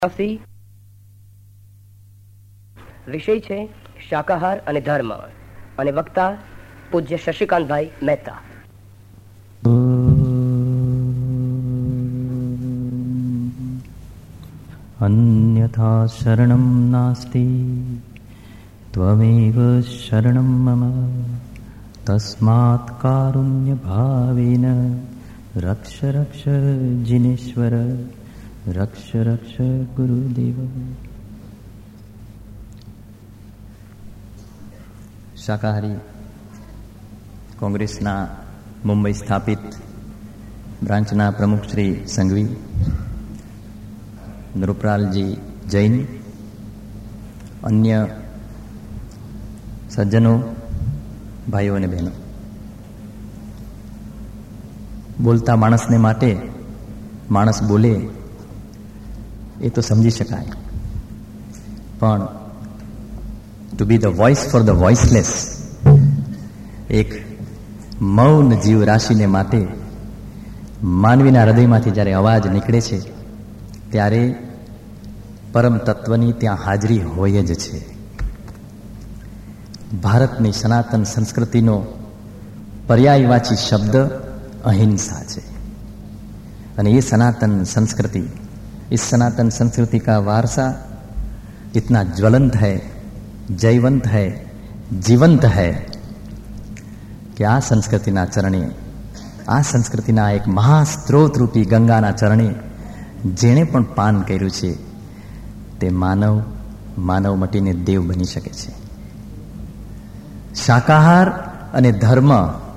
વિષય છે શાકાહાર અને ધર્મ અને વક્તા પૂજ્ય શશિકાંતભાઈ મહેતા. અન્યથા શરણમ નાસ્તિ ત્વમેવ શરણમ મમ તસ્માત્ કારુણ્ય ભાવેન રક્ષ રક્ષ જિનેશ્વર રક્ષ રક્ષ ગુરુદેવ. શાકાહારી કોંગ્રેસના મુંબઈ સ્થાપિત બ્રાન્ચના પ્રમુખ શ્રી સંઘવી નૃપલાલજી જૈન, અન્ય સજ્જનો, ભાઈઓ અને બહેનો, બોલતા માણસને માટે માણસ બોલે એ તો સમજી શકાય, પણ to be the voice for the voiceless, એક મૌન જીવ રાશિને માટે માનવીના હૃદયમાંથી જ્યારે અવાજ નીકળે છે ત્યારે પરમ તત્વની ત્યાં હાજરી હોય જ છે. ભારતની સનાતન સંસ્કૃતિનો પર્યાયવાચી શબ્દ અહિંસા છે અને એ સનાતન संस्कृति, इस सनातन संस्कृति का वारसा इतना ज्वलंत है, जयवंत है, जीवंत है कि આ સંસ્કૃતિના ચરણે, આ સંસ્કૃતિના એક મહાસ્ત્રોત રૂપી ગંગાના ચરણે જેણે પણ પાન કર્યું છે તે માનવ મટીને દેવ બની શકે છે. શાકાહાર અને ધર્મ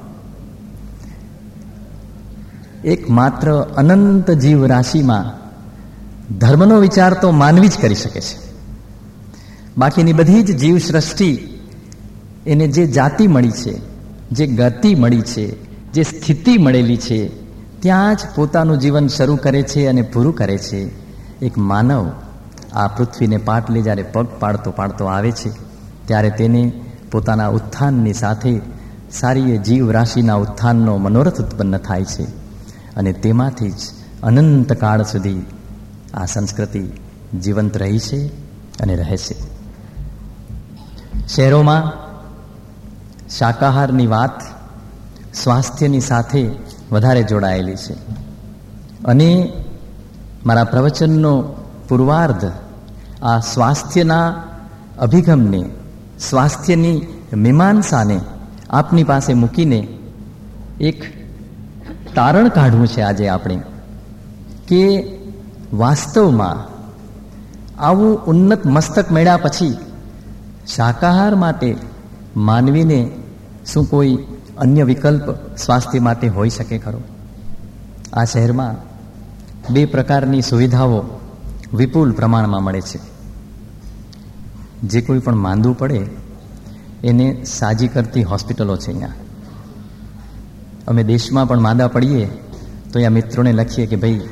એકમાત્ર અનંત જીવ રાશિમાં ધર્મનો વિચાર તો માનવી જ કરી શકે છે. બાકીની બધી જ જીવ સૃષ્ટિ એને જે જાતિ મળી છે, જે ગતિ મળી છે, જે સ્થિતિ મળેલી છે ત્યાં જ પોતાનું જીવન શરૂ કરે છે અને પૂરું કરે છે. એક માનવ આ પૃથ્વીને પાટલે જ્યારે પગ પાડતો પાડતો આવે છે ત્યારે તેને પોતાના ઉત્થાનની સાથે સારી જીવ રાશિના ઉત્થાનનો મનોરથ ઉત્પન્ન થાય છે અને તેમાંથી જ અનંતકાળ સુધી આ સંસ્કૃતિ જીવંત રહી છે અને રહે છે. શહેરોમાં શાકાહારની વાત સ્વાસ્થ્યની સાથે વધારે જોડાયેલી છે અને મારા પ્રવચનનો પૂર્વાર્ધ આ સ્વાસ્થ્યના અભિગમને, સ્વાસ્થ્યની મીમાંસાને આપની પાસે મૂકીને એક તારણ કાઢવું છે આજે આપણે કે વાસ્તવમાં આવું ઉન્નત મસ્તક મળ્યા પછી શાકાહાર માટે માનવીને શું કોઈ અન્ય વિકલ્પ સ્વાસ્થ્ય માટે હોઈ શકે ખરો? આ શહેરમાં 2 પ્રકારની સુવિધાઓ વિપુલ પ્રમાણમાં મળે છે. જે કોઈ પણ માંદું પડે એને સાજી કરતી હોસ્પિટલો છે. અહીંયા અમે દેશમાં પણ માંદા પડીએ તો અહીંયા મિત્રોને લખીએ કે ભાઈ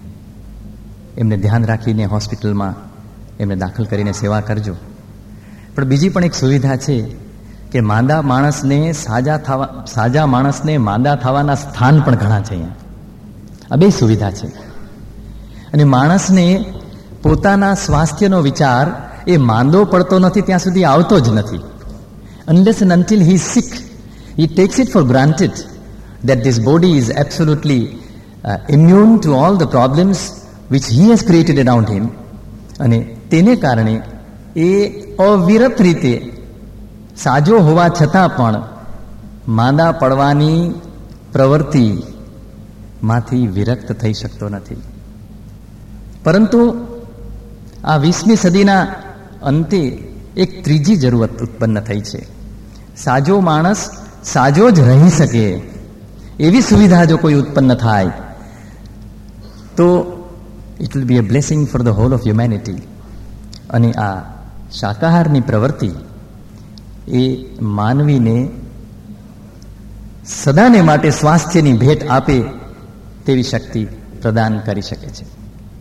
એમને ધ્યાન રાખીને હોસ્પિટલમાં એમને દાખલ કરીને સેવા કરજો. પણ બીજી પણ એક સુવિધા છે કે માંદા માણસને સાજા માણસને માંદા થવાના સ્થાન પણ ઘણા છે અહીંયા. આ 2 સુવિધા છે અને માણસને પોતાના સ્વાસ્થ્યનો વિચાર એ માંદો પડતો નથી ત્યાં સુધી આવતો જ નથી. Unless and until he is sick, he takes it for granted that this body is absolutely immune to all the problems which he has created around him. અને તેને કારણે એ અવિરત રીતે સાજો હોવા છતાં પણ માંદા પડવાની પ્રવૃત્તિમાંથી વિરક્ત થઈ શકતો નથી. પરંતુ આ 20મી સદીના અંતે એક ત્રીજી જરૂરત ઉત્પન્ન થઈ છે. સાજો માણસ સાજો જ રહી શકે એવી સુવિધા જો કોઈ ઉત્પન્ન થાય તો it will be a blessing for the whole of humanity. અને આ શાકાહારની પ્રવૃત્તિ એ માનવીને સદાને માટે સ્વાસ્થ્યની ભેટ આપે તેવી શક્તિ પ્રદાન કરી શકે છે.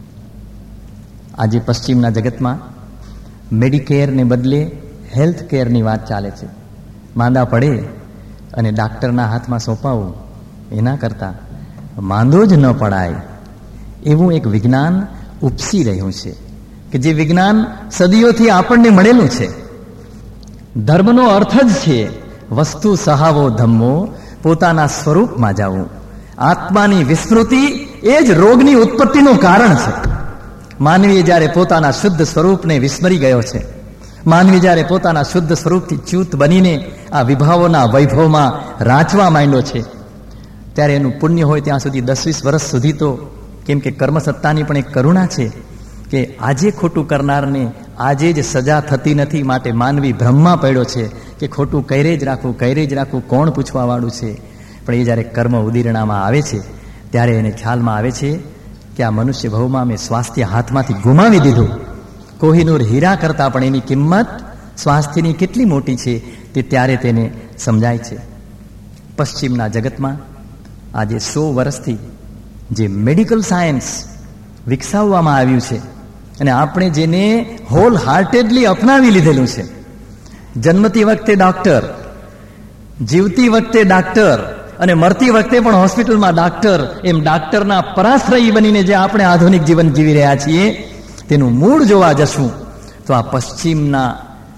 આજે પશ્ચિમના જગતમાં મેડિકેરને બદલે હેલ્થ કેરની વાત ચાલે છે. માંદા પડે અને ડાક્ટરના હાથમાં સોંપાવું એના કરતાં માંદો જ ન પડાય એવું એક વિજ્ઞાન ઉપસી રહ્યું છે. કે જે વિજ્ઞાન સદીઓથી આપણને મળેલું છે. ધર્મનો અર્થ જ છે વસ્તુ સહાવો ધમ્મો, પોતાના સ્વરૂપમાં જવું. આત્માની વિસ્મૃતિ એ જ રોગની ઉત્પત્તિનું કારણ છે. માનવી જ્યારે પોતાના શુદ્ધ સ્વરૂપને વિસ્મરી ગયો છે, માનવી જ્યારે પોતાના શુદ્ધ સ્વરૂપથી ચ્યુત બનીને આ વિભાવોના વૈભવમાં રાચવા માંડ્યો છે, ત્યારે એનું પુણ્ય હોય ત્યાં સુધી 10-20 વર્ષ સુધી તો, કેમ કે કર્મસત્તાની પણ એક કરુણા છે કે આજે ખોટું કરનારને આજે જ સજા થતી નથી, માટે માનવી ભ્રમમાં પડ્યો છે કે ખોટું કરે જ રાખવું, કોણ પૂછવાવાળું છે. પણ એ જ્યારે કર્મ ઉદીરણામાં આવે છે ત્યારે એને ખ્યાલમાં આવે છે કે આ મનુષ્ય ભવમાં મેં સ્વાસ્થ્ય હાથમાંથી ગુમાવી દીધું. કોહિનૂર હીરા કરતાં પણ એની કિંમત સ્વાસ્થ્યની કેટલી મોટી છે તે ત્યારે તેને સમજાય છે. પશ્ચિમના જગતમાં આજે 100 વર્ષથી જે મેડિકલ સાયન્સ વિકસાવવામાં આવ્યું છે અને આપણે જેને હોલ હાર્ટેડલી અપનાવી લીધેલું છે, જન્મતી વખતે ડોક્ટર, જીવતી વખતે ડાક્ટર અને મરતી વખતે પણ હોસ્પિટલમાં ડાક્ટર, એમ ડાક્ટરના પરાશ્રયી બનીને જે આપણે આધુનિક જીવન જીવી રહ્યા છીએ, તેનું મૂળ જોવા જશું તો આ પશ્ચિમના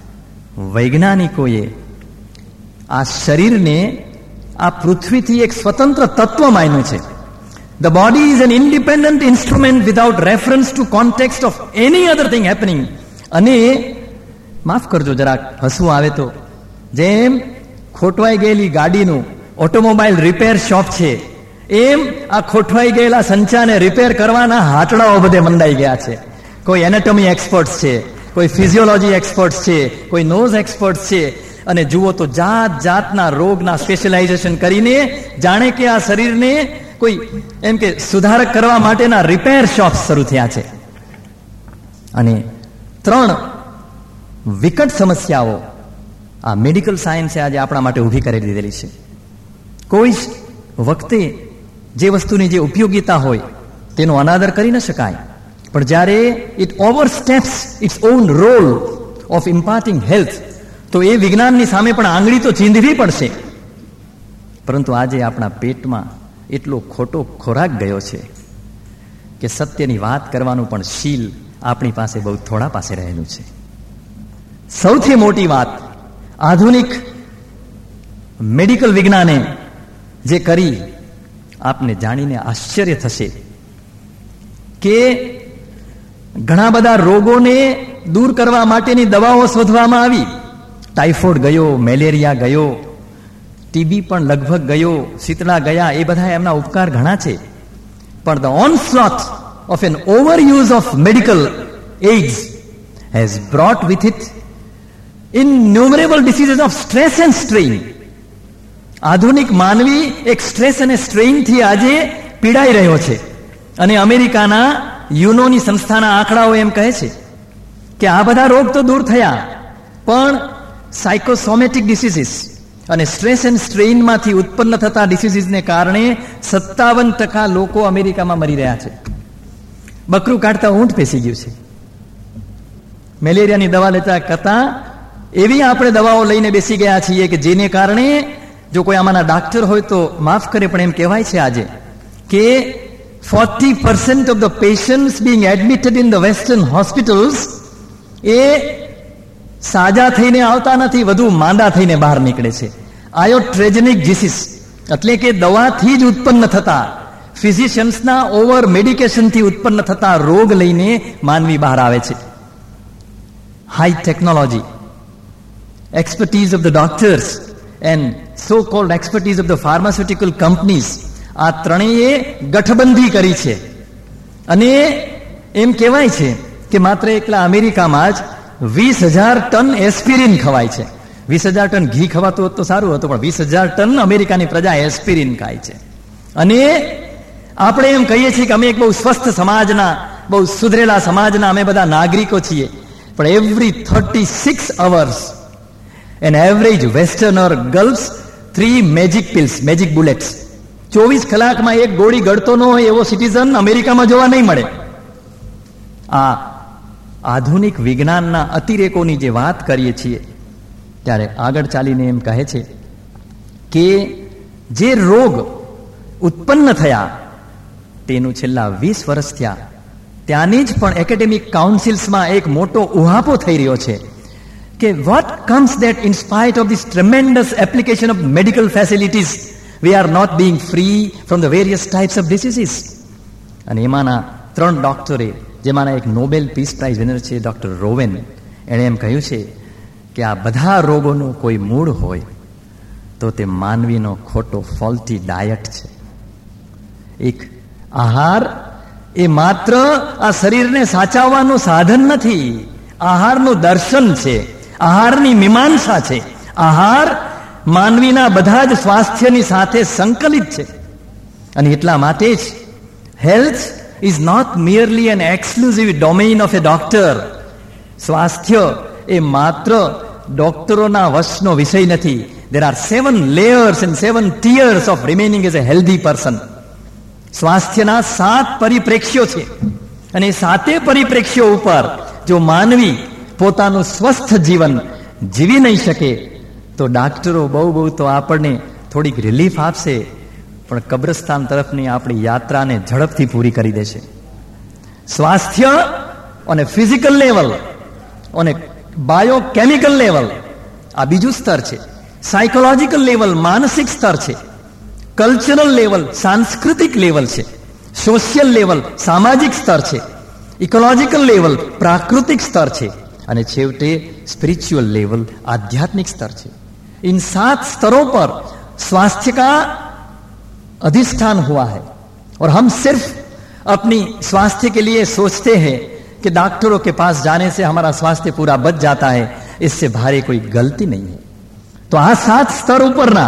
વૈજ્ઞાનિકોએ આ શરીરને આ પૃથ્વીથી એક સ્વતંત્ર તત્વ માન્યું છે. The body is an independent instrument without reference to context of any other thing happening. અને માફ કરજો જરાક હસવું આવે તો, જેમ ખોટવાઈ ગયેલી ગાડીનું ઓટોમોબાઈલ રિપેર શોપ છે, એમ આ ખોટવાઈ ગયેલા સંચાને રિપેર કરવાના હાટડાઓ બધે મંડાઈ ગયા છે. કોઈ એનાટોમી એક્સપર્ટ છે, કોઈ ફિઝિયોલોજી એક્સપર્ટ છે, કોઈ નોઝ એક્સપર્ટ છે, અને જુઓ તો જાત જાતના રોગના સ્પેશિયલાઇઝેશન કરીને જાણે કે આ શરીરને કોઈ એમ કે સુધારક કરવા માટેના રિપેર શોપ શરૂ થયા છે. અને 3 વિકટ સમસ્યાઓ આ મેડિકલ સાયન્સે આજે આપણા માટે ઊભી કરી દીધેલી છે. કોઈ વખતે જે વસ્તુની જે ઉપયોગિતા હોય તેનો અનાદર કરી ન શકાય, પણ જ્યારે it oversteps its own role of imparting health, તો એ વિજ્ઞાનની સામે પણ આંગળી તો ચીંધવી પડશે. પરંતુ આજે આપણા પેટમાં એટલો ખોટો ખોરાક ગયો છે કે સત્યની વાત કરવાનું પણ શીલ આપણી પાસે બહુ થોડા પાસે રહેલું છે. સૌથી મોટી વાત આધુનિક મેડિકલ વિજ્ઞાને જે કરી, આપને જાણીને આશ્ચર્ય થશે કે ઘણા બધા રોગોને દૂર કરવા માટેની દવાઓ શોધવામાં આવી. ટાઇફોઇડ ગયો, મેલેરિયા ગયો, ટીબી પણ લગભગ ગયો, શીતળા ગયા, એ બધા એમના ઉપકાર ઘણા છે. પણ the onslaught of an overuse of medical aids has brought with it innumerable diseases of stress and strain. આધુનિક માનવી એક સ્ટ્રેસ અને સ્ટ્રેઇન થી આજે પીડાઈ રહ્યો છે. અને અમેરિકાના યુનોની સંસ્થાના આંકડાઓ એમ કહે છે કે આ બધા રોગ તો દૂર થયા, પણ સાયકોસોમેટિક ડિસીઝીસ અને સ્ટ્રેસ એન્ડ સ્ટ્રેઇનમાંથી ઉત્પન્ન થતા ડિસીઝીસને કારણે 57% લોકો અમેરિકામાં મરી રહ્યા છે. બકરું કાઢતા ઊંટ પેસી ગયું છે. મેલેરિયાની દવા લેતા કરતા એવી આપણે દવાઓ લઈને બેસી ગયા છીએ કે જેને કારણે, જો કોઈ આમાંના ડાક્ટર હોય તો માફ કરે, પણ એમ કહેવાય છે આજે કે 40% of the patients being admitted in the western hospitals એ સાજા થઈને આવતા નથી, વધુ માંદા થઈને બહાર નીકળે છે. આયોટ્રેજેનિક ડિસીઝ એટલે કે દવાથી જ ઉત્પન્ન થતા, ફિઝિશિયન્સના ઓવર મેડિકેશનથી ઉત્પન્ન થતા રોગ લઈને માનવી બહાર આવે છે. High technology, expertise of the doctors and so-called expertise of the pharmaceutical companies, આ ત્રણેય ગઠબંધી કરી છે. અને એમ કહેવાય છે કે માત્ર એકલા અમેરિકામાં જ 20,000 ટન એસ્પિરિન ખવાય છે. 20,000 ટન ઘી ખવાતું હોત તો સારું હતું, પણ 20,000 ટન અમેરિકાની પ્રજા એસ્પિરિન ખાય છે. અને આપણે એમ કહીએ છીએ કે અમે એક બહુ સ્વસ્થ સમાજના, બહુ સુધરેલા સમાજના અમે બધા નાગરિકો છીએ, પણ every 36 hours an average westerner gulps 3 magic pills, magic bullets. 24 કલાકમાં એક ગોળી ગળતો ન હોય એવો સિટીઝન અમેરિકામાં જોવા નહીં મળે. આ આધુનિક વિજ્ઞાનના અતિરેકોની જે વાત કરીએ છીએ ત્યારે આગળ ચાલીને એમ કહે છે કે જે રોગ ઉત્પન્ન થયા તેનું છેલ્લા 20 વર્ષ થયા ત્યાંની જ પણ એકેડેમિક કાઉન્સિલ્સમાં એક મોટો ઉહાપો થઈ રહ્યો છે કે what comes that in spite of this tremendous application of medical facilities we are not being free from the various types of diseases. અને એમાંના 3 ડોક્ટરે, જેમાંના એક નોબેલ પીસ પ્રાઇઝ વિનર છે ડોક્ટર રોવેન, એણે એમ કહ્યું છે કે આ બધા રોગોનું કોઈ મૂળ હોય તો તે માનવીનો ખોટો ફોલ્ટી ડાયટ છે. એક આહાર એ માત્ર આ શરીરને સાચવવાનું સાધન નથી, આહારનું દર્શન છે, આહારની મીમાંસા છે. આહાર માનવીના બધા જ સ્વાસ્થ્યની સાથે સંકલિત છે. અને એટલા માટે જ health is not merely an exclusive domain of a doctor. સ્વાસ્થ્ય એ માત્ર ડોક્ટરોના વશનો વિષય નથી. There are 7 layers and 7 tiers of remaining as a healthy person. સ્વાસ્થ્યના 7 પરિપ્રેક્ષ્યો છે અને એ 7 પરિપ્રેક્ષ્યો ઉપર જો માનવી પોતાનું સ્વસ્થ જીવન જીવી નહીં શકે તો ડાક્ટરો બહુ તો આપણને થોડીક રિલીફ આપશે, પણ કબ્રસ્તાન તરફની આપણી યાત્રાને ઝડપથી પૂરી કરી દેશે. સ્વાસ્થ્ય અને ફિઝિકલ લેવલ અને બાયોકેમિકલ લેવલ આ બીજું સ્તર છે. સાયકોલોજીકલ લેવલ માનસિક સ્તર છે. કલ્ચરલ લેવલ સાંસ્કૃતિક લેવલ છે. સોશિયલ લેવલ સામાજિક સ્તર છે. ઇકોલોજીકલ લેવલ પ્રાકૃતિક સ્તર છે. અને છેવટે स्पिरिचुअल लेवल आध्यात्मिक स्तर है. इन 7 स्तरों पर स्वास्थ्य का अधिष्ठान हुआ है और हम सिर्फ अपनी स्वास्थ्य के लिए सोचते हैं कि डॉक्टरों के पास जाने से हमारा स्वास्थ्य पूरा बच जाता है. इससे भारी कोई गलती नहीं है. तो आ 7 स्तर उपरना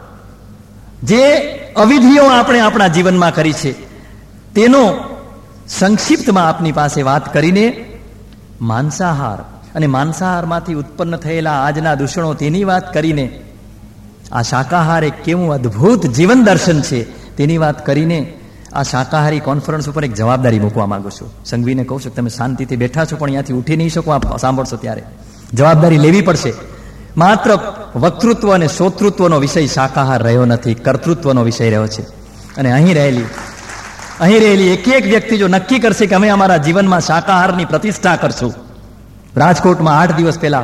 जे अविधिओ आपणे आपणा जीवनमां करी छे तेनो संक्षिप्तमां आपनी पासे वात करीने मांसाहार અને માંસાહારમાંથી ઉત્પન્ન થયેલા આજના દૂષણો તેની વાત કરીને આ શાકાહાર એક કેવું અદ્ભુત જીવન દર્શન છે તેની વાત કરીને આ શાકાહારી કોન્ફરન્સ ઉપર એક જવાબદારી મૂકવા માંગુ છું. સંઘવીને કહું છું તમે શાંતિથી બેઠા છો પણ અહીંયાથી ઉઠી નહીં શકો આપ સાંભળશો ત્યારે. જવાબદારી લેવી પડશે. માત્ર વક્તૃત્વ અને શ્રોતૃત્વનો વિષય શાકાહાર રહ્યો નથી, કર્તૃત્વનો વિષય રહ્યો છે. અને અહીં રહેલી એક વ્યક્તિ જો નક્કી કરશે કે અમે અમારા જીવનમાં શાકાહારની પ્રતિષ્ઠા કરશું. રાજકોટમાં 8 દિવસ પહેલા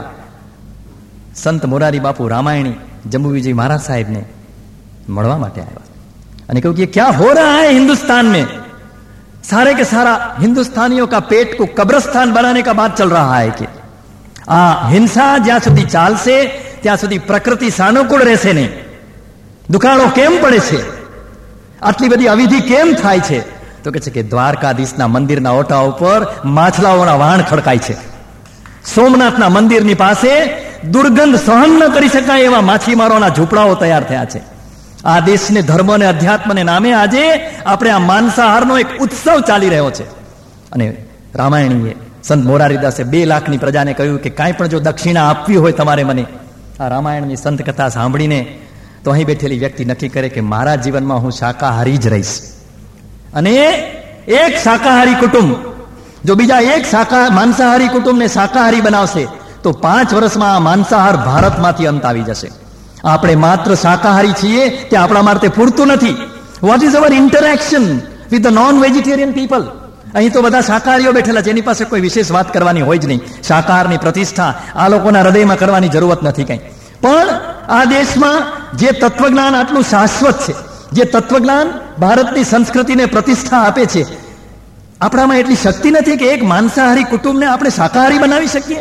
સંત મોરારી બાપુ રામાયણી જંબુ વિજય મહારાજ સાહેબને મળવા માટે આવ્યા અને કહ્યું કે क्या हो रहा है हिंदुस्तान में, सारे के सारा हिंदुस्तानियों का पेट को कब्रिस्तान बनाने का बात चल रहा है कि आ हिंसा જ્યાં સુધી ચાલશે ત્યાં સુધી પ્રકૃતિ સાનુકૂળ રહેશે નહીં. દુકાળો કેમ પડે છે, આટલી બધી અવિધિ કેમ થાય છે? તો કે છે કે દ્વારકાધીશના મંદિરના ઓટા ઉપર માછલાઓના વાણ ખડકાય છે. સોમનાથના મંદિરની પાસે દુર્ગંધ સહન ન કરી શકાય એવા માછીમારોના ઝૂંપડાઓ તૈયાર થયા છે. આ દેશને ધર્મ અને અધ્યાત્મને નામે આજે આપણે આ માંસાહારનો એક ઉત્સવ ચાલી રહ્યો છે. અને રામાયણીએ સંત મોરારીદાસે 2 લાખની પ્રજાને કહ્યું કે કાંઈ પણ જો દક્ષિણા આપવી હોય તમારે મને, આ રામાયણની સંત કથા સાંભળીને તો અહીં બેઠેલી વ્યક્તિ નક્કી કરે કે મારા જીવનમાં હું શાકાહારી જ રહીશ. અને એક શાકાહારી કુટુંબ જો બીજા એક માંસાહારી કુટુંબને શાકાહારી બનાવશે તો 5 વર્ષમાં આ માંસાહાર ભારતમાંથી અંત આવી જશે. આપણે માત્ર શાકાહારી છીએ તે આપણા માટે પૂરતું નથી. What is our interaction with the non vegetarian people? અહીં તો બધા શાકાહારીઓ બેઠેલા છે, એની પાસે કોઈ વિશેષ વાત કરવાની હોય જ નહીં. શાકાહારની પ્રતિષ્ઠા આ લોકોના હૃદયમાં કરવાની જરૂરત નથી કંઈ. પણ આ દેશમાં જે તત્વજ્ઞાન આટલું શાશ્વત છે, જે તત્વજ્ઞાન ભારતની સંસ્કૃતિને પ્રતિષ્ઠા આપે છે, આપણામાં એટલી શક્તિ નથી કે એક માંસાહારી કુટુંબને આપણે શાકાહારી બનાવી શકીએ.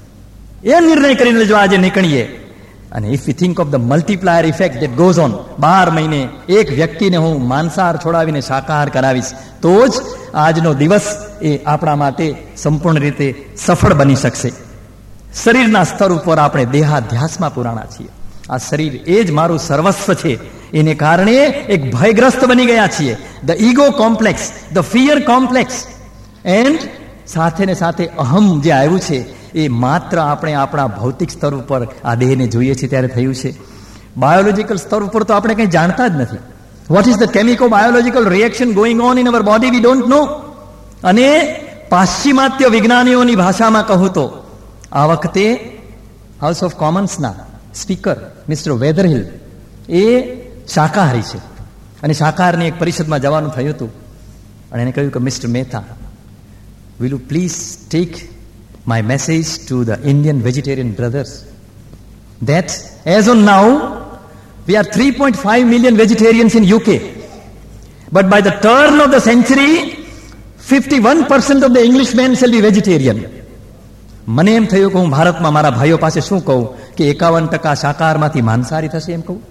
એ નિર્ણય કરીને જો આજે નીકળીએ અને if you think of the multiplier effect that goes on, 12 મહિને એક વ્યક્તિને હું માંસાહાર છોડાવીને શાકાહાર કરાવીશ તો જ આજનો દિવસ એ આપણા માટે સંપૂર્ણ રીતે સફળ બની શકશે. શરીરના સ્તર ઉપર આપણે દેહાધ્યાસમાં પુરાણા છીએ. આ શરીર એ જ મારું સર્વસ્વ છે, એને કારણે એક ભયગ્રસ્ત બની ગયા છીએ. The ego complex, the fear complex and સાથે ને સાથે અહમ જે આવ્યું છે એ માત્ર આપણે આપણા ભૌતિક સ્તર ઉપર આ દેહને જોઈએ છીએ ત્યારે થયું છે. બાયોલોજીકલ સ્તર ઉપર તો આપણે કંઈ જાણતા જ નથી. What is the chemico biological reaction going on in our body we don't know. અને પાશ્ચિમાત્ય વિજ્ઞાનીઓની ભાષામાં કહું તો આ વખતે હાઉસ ઓફ કોમન્સના સ્પીકર મિસ્ટર વેધરહિલ એ શાકાહારી છે અને શાકાહારની એક પરિષદમાં જવાનું થયું હતું અને એને કહ્યું કે mister Mehta, will you please take my message to the Indian vegetarian brothers that as on now we are 3.5 million vegetarians in UK, but by the turn of the century 51% of the Englishmen shall be vegetarian. મને એમ થયું કે હું ભારતમાં મારા ભાઈઓ પાસે શું કહું કે 51% શાકાહારમાંથી માંસાહારી થશે એમ કહું.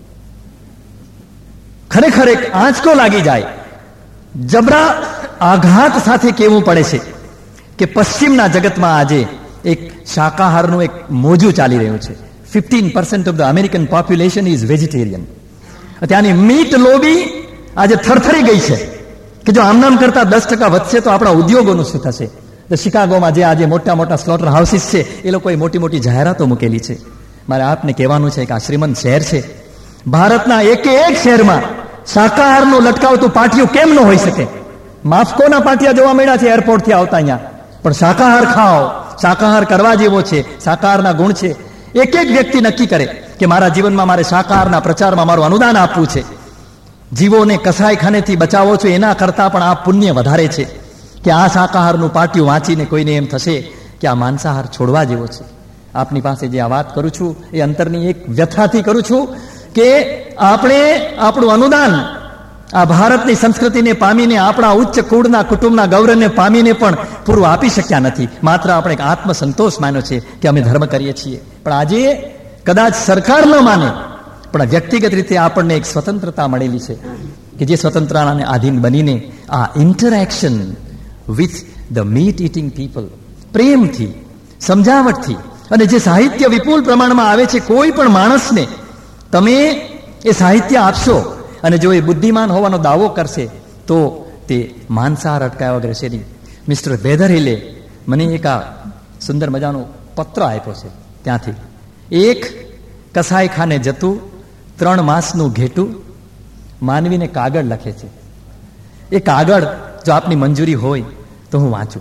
ખરેખર એક આંચકો લાગી જાય, જબરા આઘાત સાથે કહેવું પડે છે કે પશ્ચિમના જગતમાં આજે એક શાકાહારનું એક મોજું ચાલી રહ્યું છે. 15% of the American population is vegetarian. ત્યાંની મીટ લોબી આજે થરથરી ગઈ છે કે જો આમનામ કરતા 10% વધશે તો આપણા ઉદ્યોગોનું શું થશે. શિકાગોમાં જે આજે મોટા મોટા સ્લોટર હાઉસીસ છે એ લોકોએ મોટી મોટી જાહેરાતો મૂકેલી છે. મારે આપને કહેવાનું છે કે આ શ્રીમંત શહેર છે, ભારતના એક શહેરમાં શાકાહારનું લટકાવતું પાટિયું કેમ ન હોઈ શકે. માફકોના પાટિયા જોવા મળ્યા છે એરપોર્ટથી આવતા અહીંયા, પણ શાકાહાર ખાઓ, શાકાહાર કરવા જેવો છે, શાકાહારના ગુણ છે. એક વ્યક્તિ નક્કી કરે કે મારા જીવનમાં મારે શાકાહારના પ્રચારમાં મારું અનુદાન આપવું છે. જીવોને કસાઈખાનેથી બચાવો છો એના કરતા પણ આ પુણ્ય વધારે છે કે આ શાકાહારનું પાટિયું વાંચીને કોઈને એમ થશે કે આ માંસાહાર છોડવા જેવો છે. આપની પાસે જે આ વાત કરું છું એ અંતરની એક વ્યથાથી કરું છું કે આપણે આપણું અનુદાન આ ભારતની સંસ્કૃતિને પામીને, આપણા ઉચ્ચ કુળના કુટુંબના ગૌરવને પામીને પણ પૂરું આપી શક્યા નથી. માત્ર આપણે એક આત્મસંતોષ માન્યો છે કે અમે ધર્મ કરીએ છીએ. પણ આજે કદાચ સરકાર ન માને, પણ વ્યક્તિગત રીતે આપણને એક સ્વતંત્રતા મળેલી છે કે જે સ્વતંત્રતાને આધીન બનીને આ interaction with the meat eating people, પ્રેમથી, સમજાવટથી, અને જે સાહિત્ય વિપુલ પ્રમાણમાં આવે છે, કોઈ પણ માણસને તમે એ સાહિત્ય આપશો અને જો એ બુદ્ધિમાન હોવાનો દાવો કરશે તો તે માંસાહાર અટકાવ્યા વગર છે નહીં. મિસ્ટર બેધરહિલે મને એક આ સુંદર મજાનો પત્ર આપ્યો છે. ત્યાંથી એક કસાઈખાને જતું 3 માસનું ઘેટું માનવીને કાગળ લખે છે. એ કાગળ જો આપની મંજૂરી હોય તો હું વાંચું.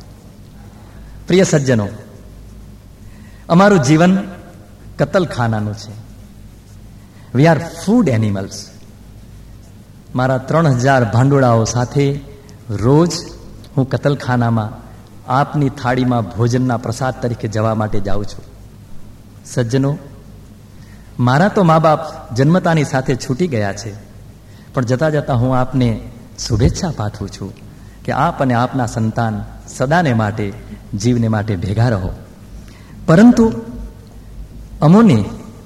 પ્રિય સજ્જનો, અમારું જીવન કતલખાનાનું છે. We are food animals. મારા 3000 ભાંડોળાઓ સાથે રોજ હું કતલખાનામાં આપની થાળીમાં ભોજનના પ્રસાદ તરીકે જવા માટે જાઉં છું. સજ્જનો, મારા તો મા બાપ જન્મતાની સાથે છૂટી ગયા છે, પણ જતા જતા હું આપને શુભેચ્છા પાઠવું છું કે આપ અને આપના સંતાન સદાને માટે, જીવને માટે ભેગા રહો. પરંતુ અમોને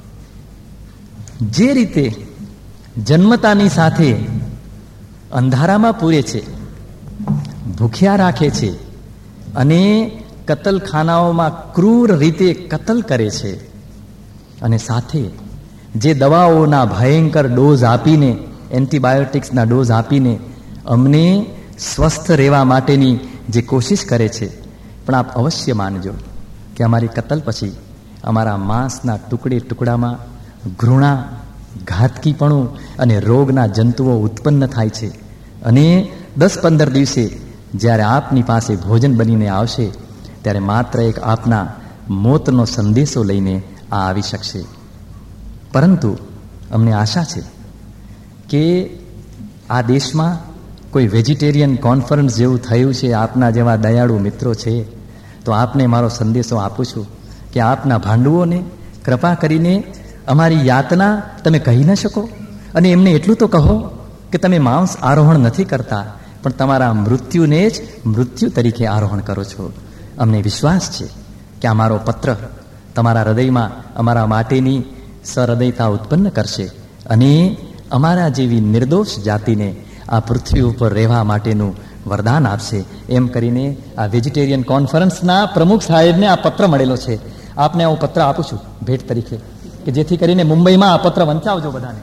જે રીતે જન્મતાની સાથે અંધારામાં પૂરે છે, ભૂખ્યા રાખે છે અને કતલખાનાઓમાં ક્રૂર રીતે કતલ કરે છે, અને સાથે જે દવાઓના ભયંકર ડોઝ આપીને, એન્ટીબાયોટિક્સના ડોઝ આપીને અમને સ્વસ્થ રહેવા માટેની જે કોશિશ કરે છે, પણ આપ અવશ્ય માનજો કે અમારી કતલ પછી અમારા માંસના ટુકડામાં ઘૃણા, ઘાતકીપણું અને રોગના જંતુઓ ઉત્પન્ન થાય છે. અને 10-15 દિવસે જ્યારે આપની પાસે ભોજન બનીને આવશે ત્યારે માત્ર એક આપના મોતનો સંદેશો લઈને આ આવી શકશે. પરંતુ અમને આશા છે કે આ દેશમાં કોઈ વેજીટેરિયન કોન્ફરન્સ જેવું થયું છે, આપના જેવા દયાળુ મિત્રો છે, તો આપને મારો સંદેશો આપું છું કે આપના ભાંડુઓને કૃપા કરીને અમારી યાતના તમે કહી ન શકો, અને એમને એટલું તો કહો કે તમે માંસ આરોહણ નથી કરતા, પણ તમારા મૃત્યુને જ મૃત્યુ તરીકે આરોહણ કરો છો. અમને વિશ્વાસ છે કે અમારો પત્ર તમારા હૃદયમાં અમારા માટેની સહૃદયતા ઉત્પન્ન કરશે અને અમારા જેવી નિર્દોષ જાતિને આ પૃથ્વી ઉપર રહેવા માટેનું વરદાન આપશે. એમ કરીને આ વેજીટેરિયન કોન્ફરન્સના પ્રમુખ સાહેબને આ પત્ર મળેલો છે. આપને હું પત્ર આપું છું ભેટ તરીકે, કે જેથી કરીને મુંબઈમાં આ પત્ર વંચાવજો બધાને.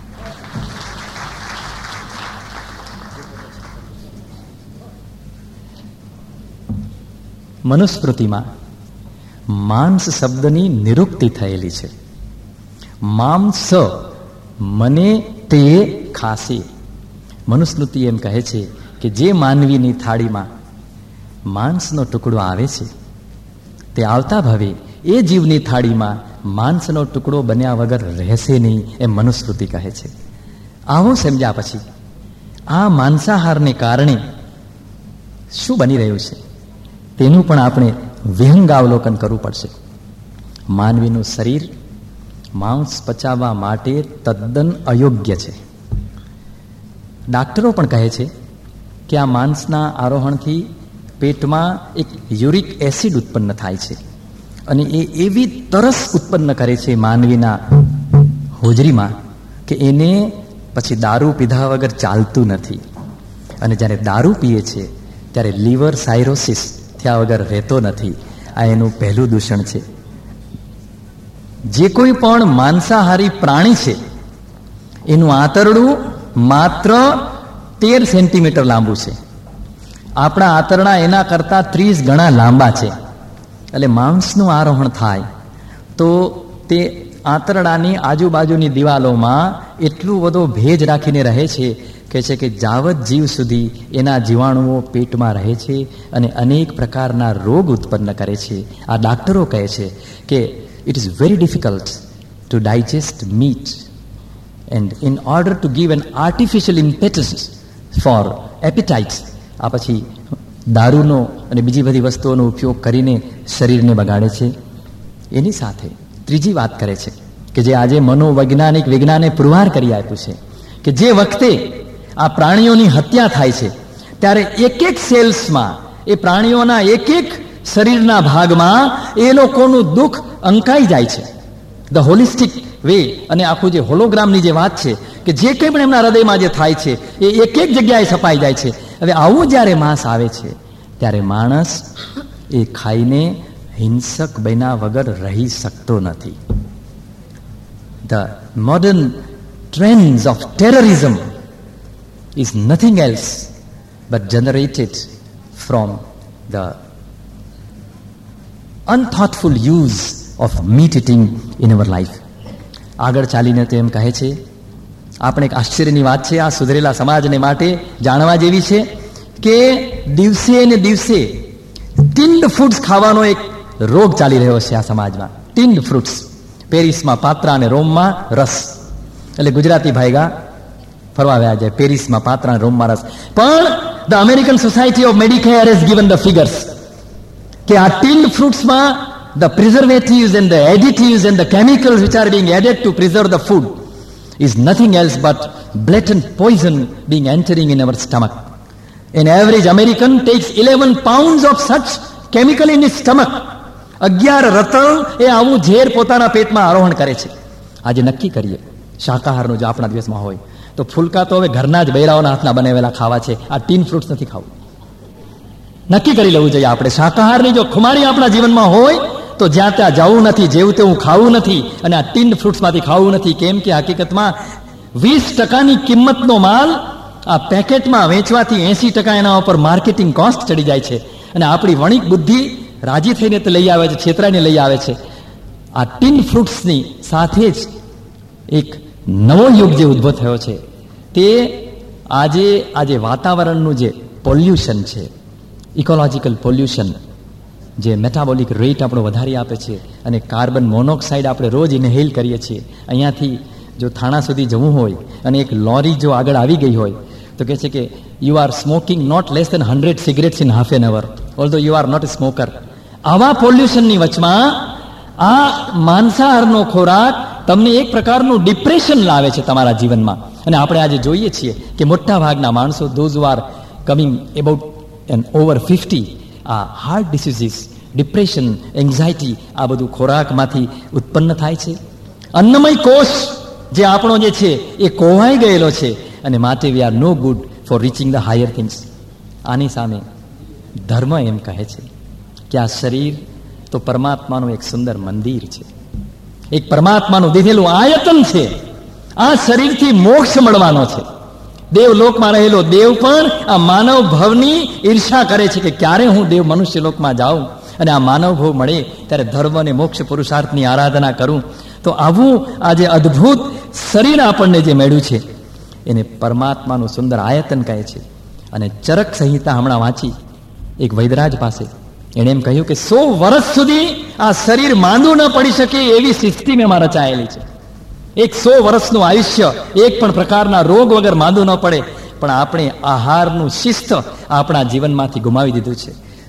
મનુસ્મૃતિમાં માંસ શબ્દની નિરુક્તિ થયેલી છે. માંસ મને તે ખાશે. મનુસ્મૃતિ એમ કહે છે કે જે માનવીની થાળીમાં માંસનો ટુકડો આવે છે તે આવતા ભાવે એ જીવની થાળીમાં માંસનો ટુકડો બન્યા વગર રહેશે નહીં, એમ મનુસ્મૃતિ કહે છે. આવું સમજ્યા પછી આ માંસાહારને કારણે શું બની રહ્યું છે? તેનું પણ આપણે વિહંગાવલોકન કરવું પડશે. માનવીનું શરીર માંસ પચાવવા માટે તદ્દન અયોગ્ય છે. ડાક્ટરો પણ કહે છે કે આ માંસના આરોહણથી પેટમાં એક યુરિક એસિડ ઉત્પન્ન થાય છે અને એ એવી તરસ ઉત્પન્ન કરે છે માનવીના હોજરીમાં કે એને પછી દારૂ પીધા વગર ચાલતું નથી. અને જ્યારે દારૂ પીએ છે ત્યારે લીવર સાયરોસિસ થયા વગર રહેતો નથી. આ એનું પહેલું દૂષણ છે. જે કોઈ પણ માંસાહારી પ્રાણી છે એનું આંતરડું માત્ર 13 સેન્ટીમીટર લાંબુ છે. આપણા આંતરડા એના કરતાં 30 ગણા લાંબા છે. એટલે માંસનું આરોહણ થાય તો તે આંતરડાની આજુબાજુની દિવાલોમાં એટલું બધો ભેજ રાખીને રહે છે કે જાવત જીવ સુધી એના જીવાણુઓ પેટમાં રહે છે અને અનેક પ્રકારના રોગ ઉત્પન્ન કરે છે. આ ડાક્ટરો કહે છે કે it is very difficult to digest meat, and in order to give an artificial impetus for appetite, આ પછી દારૂનો અને બીજી બધી વસ્તુઓનો ઉપયોગ કરીને શરીરને બગાડે છે. એની સાથે ત્રીજી વાત કરે છે કે જે આજે મનોવૈજ્ઞાનિક વિજ્ઞાને પુરવાર કરી આપ્યું છે કે જે વખતે આ પ્રાણીઓની હત્યા થાય છે ત્યારે એક એક સેલ્સમાં એ પ્રાણીઓના એક એક શરીરના ભાગમાં એ લોકોનું દુઃખ અંકાઈ જાય છે. ધ હોલિસ્ટિક વે અને આખું જે હોલોગ્રામની જે વાત છે કે જે કંઈ પણ એમના હૃદયમાં જે થાય છે એ એક એક જગ્યાએ છપાઈ જાય છે. હવે આવું જ્યારે માંસ આવે છે ત્યારે માણસ એ ખાઈને હિંસક બન્યા વગર રહી શકતો નથી. The modern trends of terrorism is nothing else but generated from the unthoughtful use of meat eating in our life. આગળ ચાલીને તેમ કહે છે, આપણે એક આશ્ચર્યની વાત છે, આ સુધરેલા સમાજને માટે જાણવા જેવી છે કે દિવસે ને દિવસે ટિન્ડ ફૂડ્સ ખાવાનો એક રોગ ચાલી રહ્યો છે આ સમાજમાં. ટિન્ડ ફ્રૂટ્સ, પેરિસમાં પાત્રા અને રોમમાં રસ. એટલે ગુજરાતી ભાઈગા ફરવા આવ્યા છે. પેરિસમાં પાત્રા અને રોમમાં રસ. પણ the American society of Medicare has given the figures કે આ ટિન્ડ ફ્રૂટ્સમાં the preservatives and the additives and the chemicals which are being added to preserve the food is nothing else but blatant poison being entering in our stomach. An average American takes 11 pounds of such chemical in his stomach. 11 રતલ એ આવું ઝેર પોતાના પેટમાં આરોહણ કરે છે. આજે નક્કી કરીએ શાકાહારનું જો આપણા દિવસમાં હોય તો ફૂલકા તો હવે ઘરના જ બૈરાઓના હાથના બનાવેલા ખાવા છે. આ ટીન ફ્રૂટ્સ નથી ખાવું. નક્કી કરી લેવું જોઈએ આપણે. શાકાહારની જો ખુમારી આપણા જીવનમાં હોય તો જ્યાં ત્યાં જવું નથી, જેવું તેવું ખાવું નથી અને આ ટીન્ડ ફ્રૂટ્સમાંથી ખાવું નથી. કેમ કે હકીકતમાં 20% કિંમતનો માલ આ પેકેટમાં વેચવાથી 80% એના ઉપર માર્કેટિંગ કોસ્ટ ચડી જાય છે અને આપણી વણિક બુદ્ધિ રાજી થઈને તે લઈ આવે છે, છેતરાઈને લઈ આવે છે. આ ટીન્ડ ફ્રૂટ્સની સાથે જ એક નવો યુગ જે ઉદ્ભવ થયો છે તે આજે વાતાવરણનું જે પોલ્યુશન છે, ઇકોલોજીકલ પોલ્યુશન, જે મેટાબોલિક રેટ આપણો વધારી આપે છે અને કાર્બન મોનોક્સાઇડ આપણે રોજ ઇનહેલ કરીએ છીએ. અહીંયાથી જો થાણા સુધી જવું હોય અને એક લોરી જો આગળ આવી ગઈ હોય તો કહે છે કે you are smoking not less than 100 cigarettes in half an hour although you are not a smoker. આવા પોલ્યુશનની વચમાં આ માંસાહારનો ખોરાક તમને એક પ્રકારનું ડિપ્રેશન લાવે છે તમારા જીવનમાં. અને આપણે આજે જોઈએ છીએ કે મોટા ભાગના માણસો, those who are coming about and over 50, આ હાર્ટ ડિસીઝીસ, ડિપ્રેશન, એન્ઝાયટી આ બધું ખોરાકમાંથી ઉત્પન્ન થાય છે. અન્નમય કોષ જે આપણો જે છે એ કોવાઈ ગયેલો છે અને માટે we are no good for reaching the higher things. આની સામે ધર્મ એમ કહે છે કે આ શરીર તો પરમાત્માનું એક સુંદર મંદિર છે, એક પરમાત્માનું દીધેલું આયતન છે. આ શરીરથી મોક્ષ મળવાનો છે. દેવલોકમાં રહેલો દેવ પણ આ માનવ ભવની ઈર્ષા કરે છે કે ક્યારે હું દેવ મનુષ્ય લોકમાં જાઉં અને આ માનવ ભવ મળે ત્યારે ધર્મ અને મોક્ષ પુરુષાર્થની આરાધના કરું. તો આવું આ જે અદ્ભુત શરીર આપણને જે મળ્યું છે એને પરમાત્માનું સુંદર આયતન કહે છે. અને ચરક સંહિતા હમણાં વાંચી એક વૈદરાજ પાસે, એણે એમ કહ્યું કે 100 વર્ષ સુધી આ શરીર માંદું ન પડી શકે એવી સિસ્ટમ એમાં રચાયેલી છે. 100 વર્ષનું આયુષ્ય એક પણ પ્રકારના રોગ વગર માંદું ન પડે. પણ આપણે આહારનું શિસ્ત આપણા જીવનમાંથી ગુમાવી દીધું છે.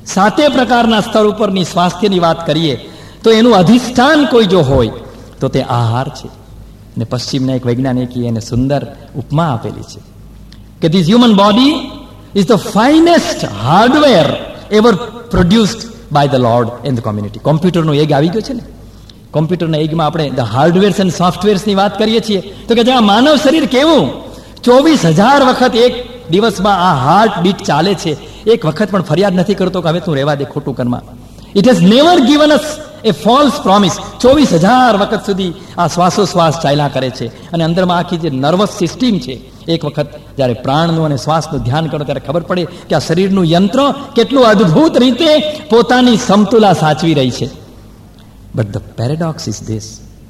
સાતે પ્રકારના સ્તર ઉપરની સ્વાસ્થ્યની વાત કરીએ તો એનું અધિષ્ઠાન કોઈ જો હોય તો તે આહાર છે. અને પશ્ચિમના એક વૈજ્ઞાનિકે એને સુંદર ઉપમા આપેલી છે કે this human body is the finest hardware ever produced by the lord in the community. કોમ્પ્યુટરનો એગ આવી ગયો છે ને, કોમ્પ્યુટરના એગમાં આપણે ધ હાર્ડવેર્સ એન્ડ સોફ્ટવેર્સની વાત કરીએ છીએ તો કે જ્યાં માનવ શરીર કેવું 24,000 વખત એક દિવસમાં આ હાર્ટ બીટ ચાલે છે, એક વખત પણ ફરિયાદ નથી કરતો કે હવે તું રહેવા દે ખોટું કર્મા. It has never given us a false promise. 24,000 વખત સુધી આ શ્વાસોશ્વાસ ચાલ્યા કરે છે. અને અંદરમાં આખી જે નર્વસ સિસ્ટમ છે, એક વખત જ્યારે પ્રાણનું અને શ્વાસનું ધ્યાન કરો ત્યારે ખબર પડે કે આ શરીરનું યંત્ર કેટલું અદ્ભુત રીતે પોતાની સમતુલા સાચવી રહી છે. But the paradox is this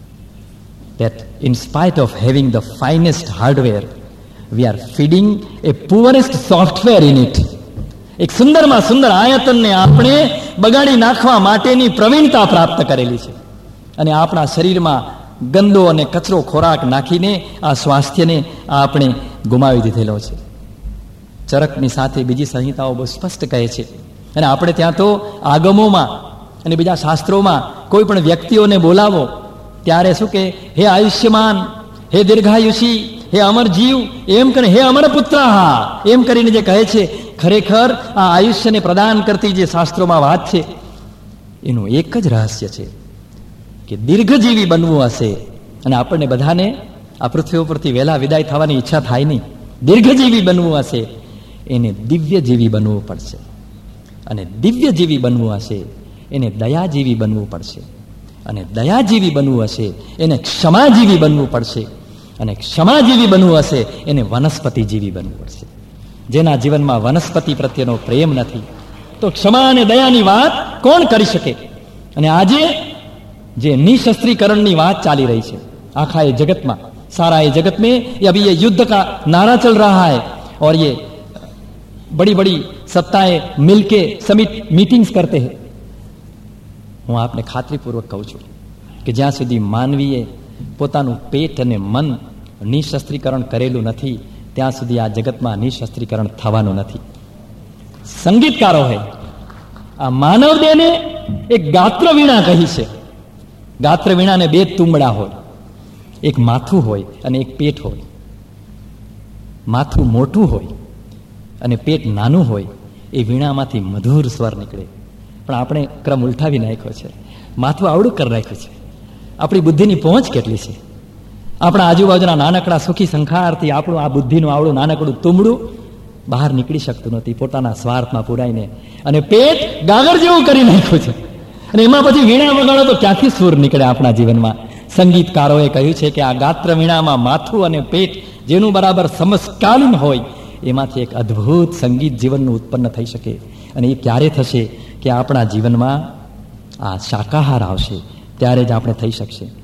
that in spite of having the finest hardware, we are feeding a poorest software in it. એક સુંદરમાં સુંદર આયતનને આપણે બગાડી નાખવા માટેની પ્રવીણતા પ્રાપ્ત કરેલી છે અને આપણા શરીરમાં ગંદો અને કચરો ખોરાક નાખીને આ સ્વાસ્થ્યને આપણે ગુમાવી દીધેલો છે. ચરકની સાથે બીજી સંહિતાઓ બહુ સ્પષ્ટ કહે છે. અને આપણે ત્યાં તો આગમોમાં અને બીજા શાસ્ત્રોમાં કોઈ પણ વ્યક્તિઓને બોલાવો ત્યારે શું કે હે આયુષ્યમાન, હે દીર્ઘાયુષી, હે અમર જીવ, એમ કરીને હે અમર પુત્રાહા એમ કરીને જે કહે છે, ખરેખર આ આયુષ્યને પ્રદાન કરતી જે શાસ્ત્રોમાં વાત છે એનું એક જ રહસ્ય છે કે દીર્ઘજીવી બનવું હશે. અને આપણને બધાને આ પૃથ્વી ઉપરથી વહેલા વિદાય થવાની ઈચ્છા થાય નહીં. દીર્ઘજીવી બનવું હશે એને દિવ્યજીવી બનવું પડશે. અને દિવ્યજીવી બનવું હશે એને દયાજીવી બનવું પડશે. અને દયાજીવી બનવું હશે એને ક્ષમાજીવી બનવું પડશે. અને ક્ષમાજીવી બનવું હશે એને વનસ્પતિજીવી બનવું પડશે. જેના જીવનમાં વનસ્પતિ પ્રત્યેનો પ્રેમ નથી તો ક્ષમા અને દયાની વાત કોણ કરી શકે? અને આજે જે નિશસ્ત્રીકરણની વાત ચાલી રહી છે आखा ये जगत में, सारा ये जगत में ये अभी ये युद्ध का नारा चल रहा है और ये बड़ी बड़ी सत्ताएं मिलके समिट मीटिंग्स करते हैं. હું આપને ખાતરીપૂર્વક કહું છું કે જ્યાં સુધી માનવીએ પોતાનું પેટ અને મન નિશસ્ત્રીકરણ કરેલું નથી ત્યાં સુધી આ જગતમાં નિશસ્ત્રીકરણ થવાનું નથી. સંગીતકારોએ આ માનવ દેહને એક ગાત્ર વીણા કહી છે. ગાત્ર વીણાને બે તુંબડા હોય, એક માથું હોય અને એક પેટ હોય. માથું મોટું હોય અને પેટ નાનું હોય એ વીણામાંથી મધુર સ્વર નીકળે. પણ આપણે ક્રમ ઉલટાવી નાખ્યો છે. માથું આવડું કરી રાખ્યું છે. આપણી બુદ્ધિની પહોંચ કેટલી છે? આપણા આજુબાજુના નાનકડા સુખી સંખારથી આપણું આ બુદ્ધિનું આવડું નાનકડું તુંબડું બહાર નીકળી શકતું નથી પોતાના સ્વાર્થમાં પુરાઈને. અને પેટ ગાગર જેવું કરી નાખ્યું છે. અને એમાં પછી વીણા વગાડો તો ક્યાંથી સૂર નીકળે આપણા જીવનમાં? સંગીતકારોએ કહ્યું છે કે આ ગાત્ર વીણામાં માથું અને પેટ જેનું બરાબર સમકાલીન હોય એમાંથી એક અદ્ભુત સંગીત જીવનનું ઉત્પન્ન થઈ શકે. અને એ ક્યારે થશે કે આપણા જીવનમાં આ શાકાહાર આવશે ત્યારે જ આપણે થઈ શકશે.